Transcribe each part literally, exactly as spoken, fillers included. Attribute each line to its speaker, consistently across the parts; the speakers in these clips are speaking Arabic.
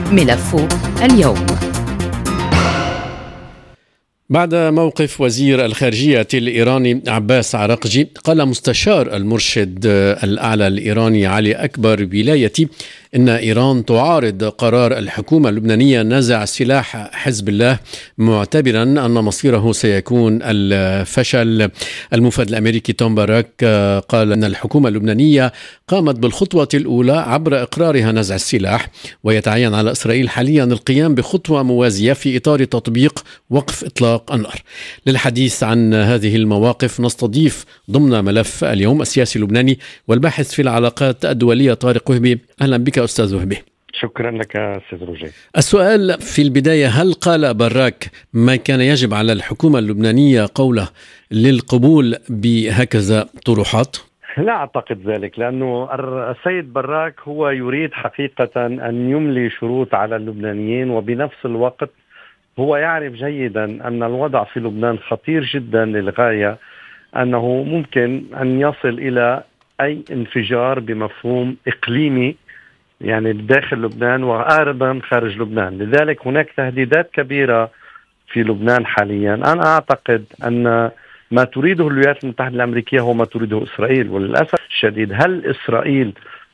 Speaker 1: ملف اليوم.
Speaker 2: بعد موقف وزير الخارجية الإيراني عباس عراقجي، قال مستشار المرشد الأعلى الإيراني علي أكبر ولايتي إن إيران تعارض قرار الحكومة اللبنانية نزع سلاح حزب الله، معتبرا أن مصيره سيكون الفشل. المفاد الأمريكي توم باراك قال أن الحكومة اللبنانية قامت بالخطوة الأولى عبر إقرارها نزع السلاح، ويتعين على إسرائيل حاليا القيام بخطوة موازية في إطار تطبيق وقف إطلاق النار. للحديث عن هذه المواقف نستضيف ضمن ملف اليوم السياسي اللبناني والباحث في العلاقات الدولية طارق وهبي. أهلا بك أستاذ وهبي.
Speaker 3: شكرا لك أستاذ رجي.
Speaker 2: السؤال في البداية، هل قال باراك ما كان يجب على الحكومة اللبنانية قوله للقبول بهكذا طروحات؟
Speaker 3: لا أعتقد ذلك، لأنه السيد باراك هو يريد حقيقة أن يملي شروط على اللبنانيين، وبنفس الوقت هو يعرف جيدا أن الوضع في لبنان خطير جدا للغاية، أنه ممكن أن يصل إلى أي انفجار بمفهوم إقليمي، يعني داخل لبنان وأيضا خارج لبنان. لذلك هناك تهديدات كبيرة في لبنان حاليا. أنا أعتقد أن ما تريده الولايات المتحدة الأمريكية هو ما تريده إسرائيل، وللأسف الشديد هل إسرائيل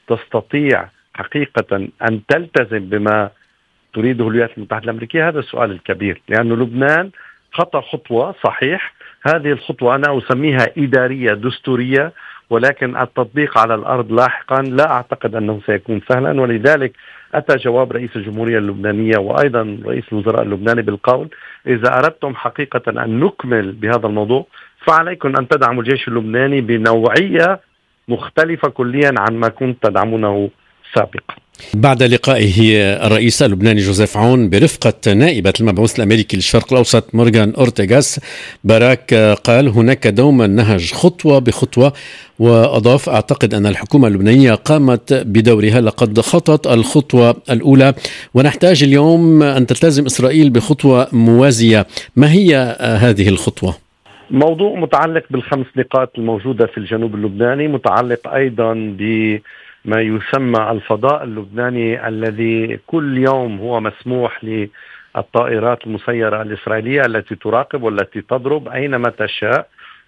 Speaker 3: تستطيع حقيقة أن تلتزم بما تريده الولايات المتحدة الأمريكية؟ هذا السؤال الكبير، لأن لبنان خطأ خطوة صحيح، هذه الخطوة أنا أسميها إدارية دستورية، ولكن التطبيق على الأرض لاحقا لا أعتقد أنه سيكون سهلا. ولذلك أتى جواب رئيس الجمهورية اللبنانية وأيضا رئيس الوزراء اللبناني بالقول: إذا أردتم حقيقة أن نكمل بهذا الموضوع فعليكم أن تدعموا الجيش اللبناني بنوعية مختلفة كليا عن ما كنت تدعمونه سابقا.
Speaker 2: بعد لقائه الرئيس اللبناني جوزيف عون برفقة نائبة المبعوث الأمريكي للشرق الأوسط مورغان أورتيغاس، باراك قال هناك دوما نهج خطوة بخطوة، وأضاف: أعتقد أن الحكومة اللبنانية قامت بدورها، لقد خطت الخطوة الأولى ونحتاج اليوم أن تلتزم إسرائيل بخطوة موازية. ما هي هذه الخطوة؟
Speaker 3: موضوع متعلق بالخمس نقاط الموجودة في الجنوب اللبناني، متعلق أيضا ب ما يسمى الفضاء اللبناني الذي كل يوم هو مسموح للطائرات المسيرة الإسرائيلية التي تراقب والتي تضرب أينما تشاء.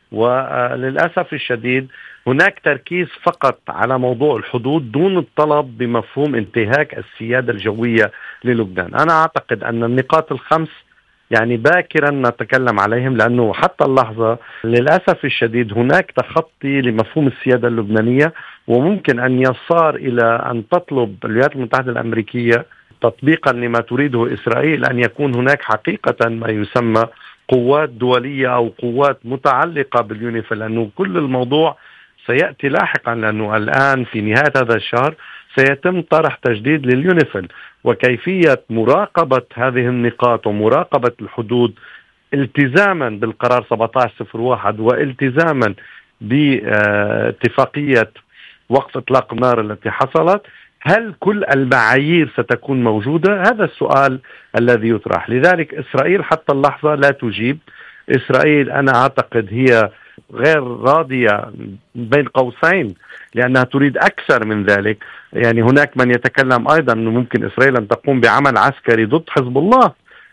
Speaker 3: وللأسف الشديد هناك تركيز فقط على موضوع الحدود دون الطلب بمفهوم انتهاك السيادة الجوية للبنان. أنا أعتقد أن النقاط الخمس يعني باكرا نتكلم عليهم، لأنه حتى اللحظة للأسف الشديد هناك تخطي لمفهوم السيادة اللبنانية، وممكن أن يصار إلى أن تطلب الولايات المتحدة الأمريكية تطبيقا لما تريده إسرائيل أن يكون هناك حقيقة ما يسمى قوات دولية أو قوات متعلقة باليونيفيل، لأنه كل الموضوع سيأتي لاحقا، لأنه الآن في نهاية هذا الشهر سيتم طرح تجديد لليونيفيل، وكيفية مراقبة هذه النقاط ومراقبة الحدود التزاما بالقرار سبعة عشر صفر واحد والتزاما باتفاقية وقف إطلاق النار التي حصلت. هل كل المعايير ستكون موجودة؟ هذا السؤال الذي يطرح. لذلك إسرائيل حتى اللحظة لا تجيب. إسرائيل أنا أعتقد هي غير راضية بين قوسين، لأنها تريد أكثر من ذلك. يعني هناك من يتكلم أيضا أنه ممكن إسرائيل أن تقوم بعمل عسكري ضد حزب الله.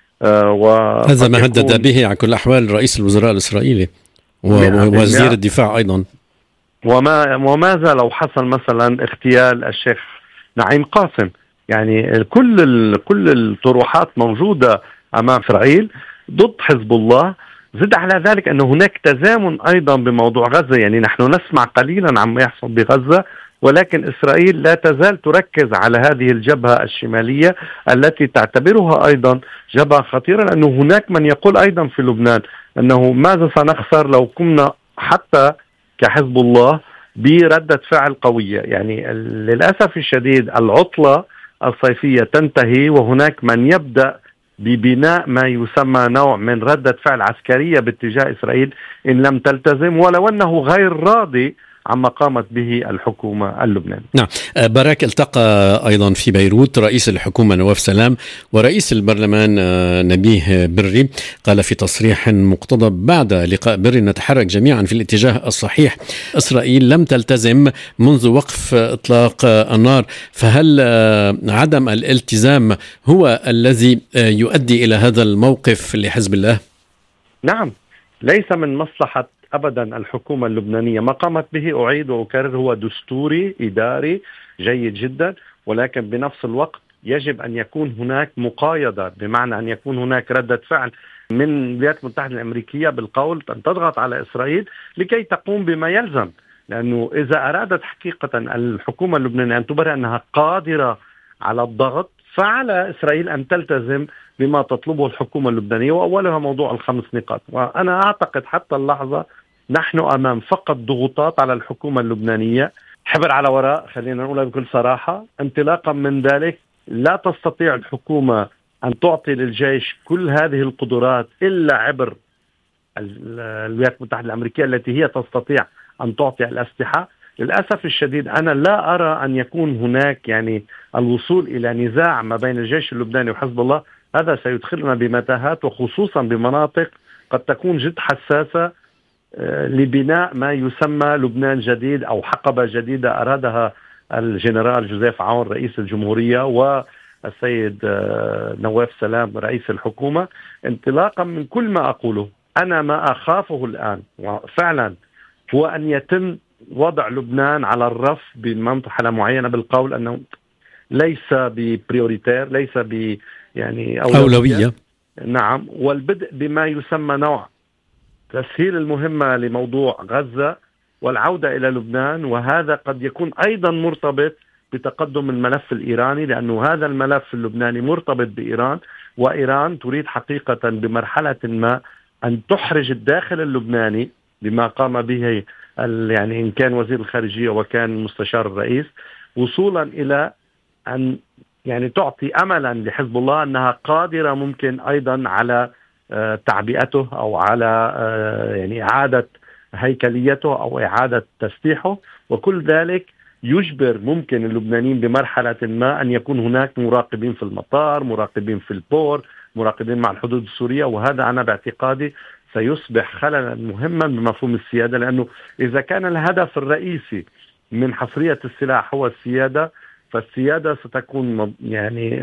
Speaker 2: آه هذا ما هدد به على كل الأحوال رئيس الوزراء الإسرائيلي ووزير الدفاع أيضا.
Speaker 3: وما وماذا لو حصل مثلا اغتيال الشيخ نعيم قاسم؟ يعني كل كل الطروحات موجودة أمام إسرائيل ضد حزب الله. زد على ذلك أن هناك تزامن أيضا بموضوع غزة، يعني نحن نسمع قليلا عما يحصل بغزة، ولكن إسرائيل لا تزال تركز على هذه الجبهة الشمالية التي تعتبرها أيضا جبهة خطيرة، لأنه هناك من يقول أيضا في لبنان أنه ماذا سنخسر لو كنا حتى كحزب الله بردة فعل قوية. يعني للأسف الشديد العطلة الصيفية تنتهي وهناك من يبدأ ببناء ما يسمى نوع من ردة فعل عسكرية باتجاه إسرائيل إن لم تلتزم، ولو أنه غير راضي عما قامت به الحكومة اللبنانية.
Speaker 2: نعم. باراك التقى أيضا في بيروت رئيس الحكومة نواف سلام ورئيس البرلمان نبيه بري. قال في تصريح مقتضب بعد لقاء بري: نتحرك جميعا في الاتجاه الصحيح، إسرائيل لم تلتزم منذ وقف إطلاق النار، فهل عدم الالتزام هو الذي يؤدي إلى هذا الموقف لحزب الله؟
Speaker 3: نعم، ليس من مصلحة أبدا الحكومة اللبنانية ما قامت به. أعيد وأكرر، هو دستوري إداري جيد جدا، ولكن بنفس الوقت يجب أن يكون هناك مقايضة، بمعنى أن يكون هناك ردة فعل من الولايات المتحدة الأمريكية بالقول أن تضغط على إسرائيل لكي تقوم بما يلزم. لأنه إذا أرادت حقيقة الحكومة اللبنانية أن تبرر أنها قادرة على الضغط، فعلى إسرائيل أن تلتزم بما تطلبه الحكومة اللبنانية، وأولها موضوع الخمس نقاط. وأنا أعتقد حتى اللحظة نحن أمام فقط ضغوطات على الحكومة اللبنانية، حبر على وراء، خلينا نقولها بكل صراحة. انطلاقا من ذلك لا تستطيع الحكومة أن تعطي للجيش كل هذه القدرات إلا عبر الولايات المتحدة الأمريكية التي هي تستطيع أن تعطي الأسلحة. للأسف الشديد أنا لا أرى أن يكون هناك يعني الوصول إلى نزاع ما بين الجيش اللبناني وحزب الله. هذا سيدخلنا بمتاهات، وخصوصا بمناطق قد تكون جد حساسة لبناء ما يسمى لبنان جديد أو حقبة جديدة أرادها الجنرال جوزيف عون رئيس الجمهورية والسيد نواف سلام رئيس الحكومة. انطلاقا من كل ما أقوله، أنا ما أخافه الآن وفعلا هو أن يتم وضع لبنان على الرف بمنطقة معينة بالقول أنه ليس ببريوريتير، ليس ب يعني أولوية. أولوية. نعم، والبدء بما يسمى نوع تسهيل المهمة لموضوع غزة والعودة إلى لبنان، وهذا قد يكون أيضا مرتبط بتقدم الملف الإيراني، لأنه هذا الملف اللبناني مرتبط بإيران، وإيران تريد حقيقة بمرحلة ما أن تحرج الداخل اللبناني بما قام به يعني إن كان وزير الخارجية وكان مستشار الرئيس، وصولا إلى أن يعني تعطي أملا لحزب الله أنها قادرة ممكن أيضا على تعبئته أو على يعني إعادة هيكليته أو إعادة تسليحه. وكل ذلك يجبر ممكن اللبنانيين بمرحلة ما أن يكون هناك مراقبين في المطار، مراقبين في البور، مراقبين مع الحدود السورية. وهذا أنا باعتقادي سيصبح خللا مهما بمفهوم السيادة، لأنه إذا كان الهدف الرئيسي من حصرية السلاح هو السيادة، فالسيادة ستكون يعني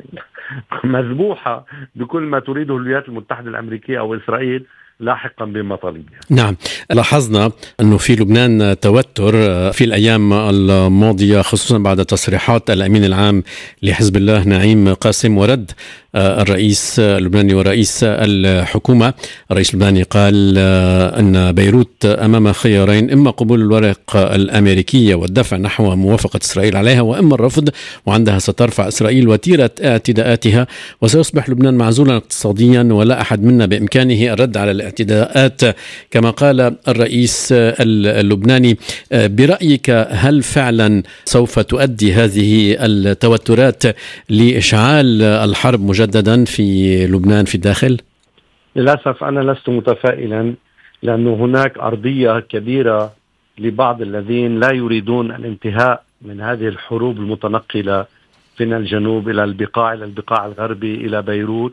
Speaker 3: مذبوحة بكل ما تريده الولايات المتحدة الأمريكية أو إسرائيل لاحقا بمطالبها.
Speaker 2: نعم، لاحظنا أنه في لبنان توتر في الأيام الماضية، خصوصا بعد تصريحات الأمين العام لحزب الله نعيم قاسم ورد الرئيس اللبناني ورئيس الحكومة. الرئيس اللبناني قال أن بيروت أمام خيارين: إما قبول الورق الأمريكية والدفع نحو موافقة إسرائيل عليها، وإما الرفض، وعندها سترفع إسرائيل وتيرة اعتداءاتها وسيصبح لبنان معزولا اقتصاديا ولا أحد منا بإمكانه الرد على الاعتداءات كما قال الرئيس اللبناني. برأيك هل فعلا سوف تؤدي هذه التوترات لإشعال الحرب مجددا في لبنان في الداخل؟
Speaker 3: للأسف أنا لست متفائلا، لأنه هناك أرضية كبيرة لبعض الذين لا يريدون الانتهاء من هذه الحروب المتنقلة من الجنوب إلى البقاع إلى البقاع الغربي إلى بيروت.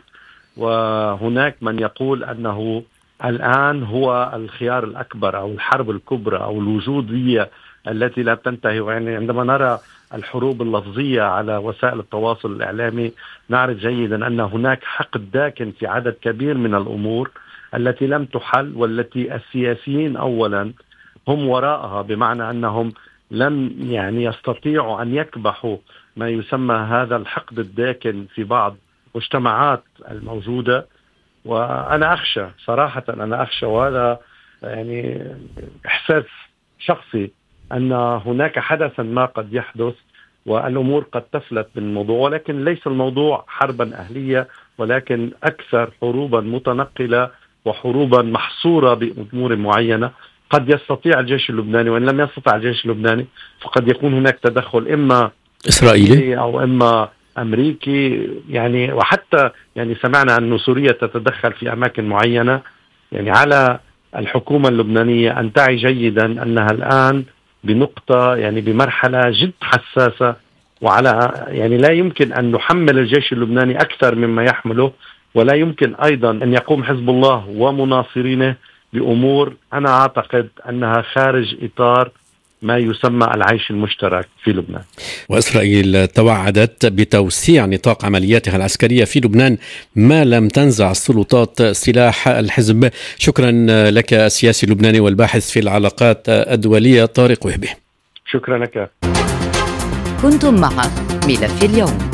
Speaker 3: وهناك من يقول أنه الآن هو الخيار الأكبر أو الحرب الكبرى أو الوجودية التي لا تنتهي. يعني عندما نرى الحروب اللفظية على وسائل التواصل الإعلامي نعرف جيدا أن هناك حقد داكن في عدد كبير من الأمور التي لم تحل، والتي السياسيين أولا هم وراءها، بمعنى أنهم لم يعني يستطيعوا أن يكبحوا ما يسمى هذا الحقد الداكن في بعض مجتمعات الموجودة. وأنا أخشى صراحة، أنا أخشى، وهذا يعني إحساس شخصي، أن هناك حدثا ما قد يحدث والأمور قد تفلت من الموضوع، ولكن ليس الموضوع حربا أهلية، ولكن أكثر حروبا متنقلة وحروبا محصورة بأمور معينة. قد يستطيع الجيش اللبناني، وإن لم يستطع الجيش اللبناني فقد يكون هناك تدخل إما
Speaker 2: إسرائيلي
Speaker 3: أو إما أمريكي. يعني وحتى يعني سمعنا أن سوريا تتدخل في أماكن معينة يعني على الحكومة اللبنانية أن تعي جيدا أنها الآن بنقطة يعني بمرحلة جد حساسة، وعلى يعني لا يمكن أن نحمل الجيش اللبناني أكثر مما يحمله، ولا يمكن أيضا أن يقوم حزب الله ومناصرينه بأمور أنا أعتقد أنها خارج إطار ما يسمى العيش المشترك في لبنان.
Speaker 2: وإسرائيل توعدت بتوسيع نطاق عملياتها العسكرية في لبنان ما لم تنزع السلطات سلاح الحزب. شكرا لك السياسي اللبناني والباحث في العلاقات الدولية طارق وهبي.
Speaker 3: شكرا لك.
Speaker 1: كنتم مع ملف اليوم.